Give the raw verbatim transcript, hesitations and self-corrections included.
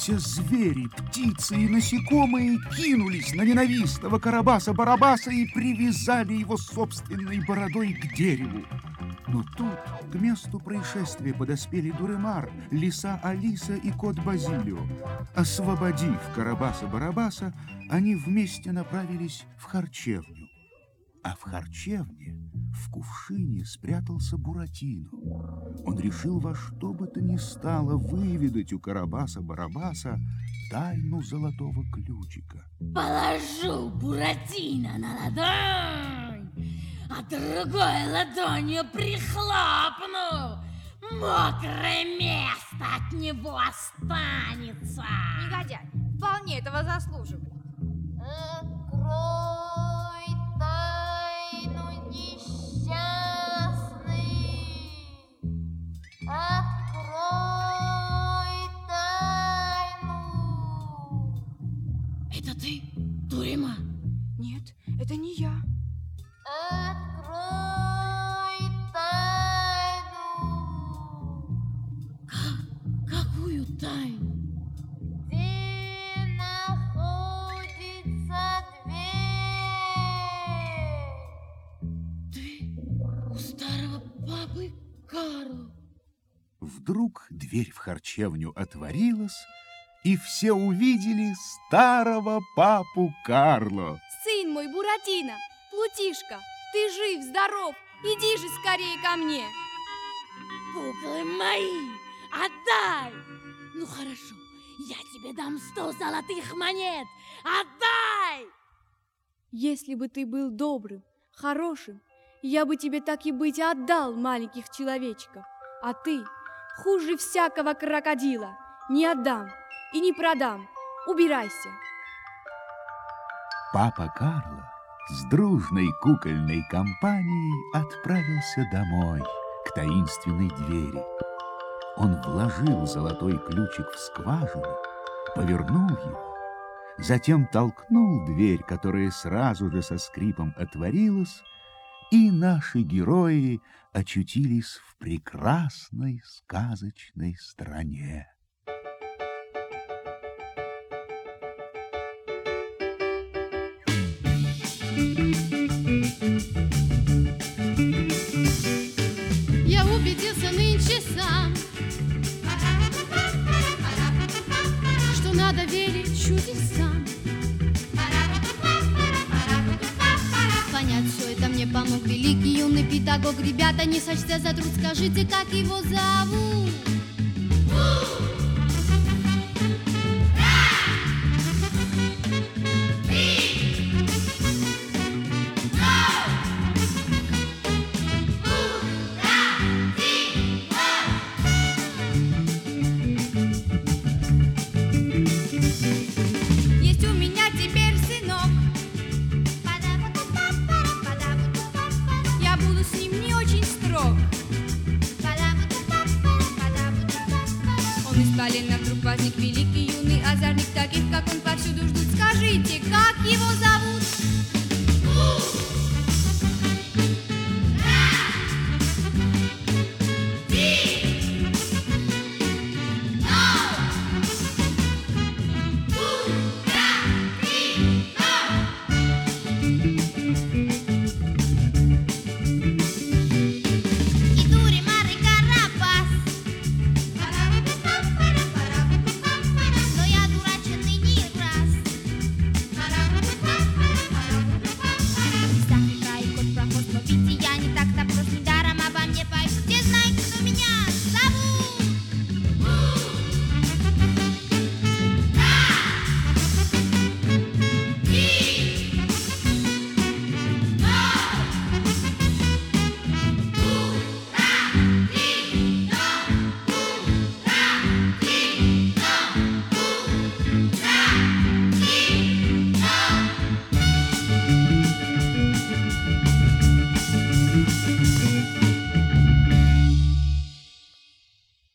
Все звери, птицы и насекомые кинулись на ненавистного Карабаса-Барабаса и привязали его собственной бородой к дереву. Но тут к месту происшествия подоспели Дуремар, лиса Алиса и кот Базилио. Освободив Карабаса-Барабаса, они вместе направились в харчевню. А в харчевне в кувшине спрятался Буратино. Он решил во что бы то ни стало выведать у Карабаса-Барабаса тайну золотого ключика. Положу Буратино на ладонь, а другой ладонью прихлопну. Мокрое место от него останется. Негодяй, вполне этого заслуживает. Открой тайну, несчастный. Открой тайну. Это ты, Дуремар? Нет, это не я. Открой тайну. Как? Какую тайну? Где находится дверь? Ты у старого папы Карло. Вдруг дверь в харчевню отворилась, и все увидели старого папу Карло. Сын мой, Буратино, Плутишка, ты жив, здоров, иди же скорее ко мне. Куклы мои, отдай! Ну хорошо, я тебе дам сто золотых монет. Отдай! Если бы ты был добрым, хорошим, я бы тебе так и быть отдал маленьких человечков. А ты хуже всякого крокодила. Не отдам и не продам. Убирайся. Папа Карло с дружной кукольной компанией отправился домой, к таинственной двери. Он вложил золотой ключик в скважину, повернул его, затем толкнул дверь, которая сразу же со скрипом отворилась, и наши герои очутились в прекрасной сказочной стране. Я убедился нынче сам, что надо верить чудесам. Понять все это мне помог великий юный педагог. Ребята, не сочтя за труд, скажите, как его зовут? Есть у меня теперь сынок. Я буду с ним не очень строг. Он исполнен, вдруг возник великий юный озорник. Таких, как он, повсюду ждут. Скажите, как его зовут?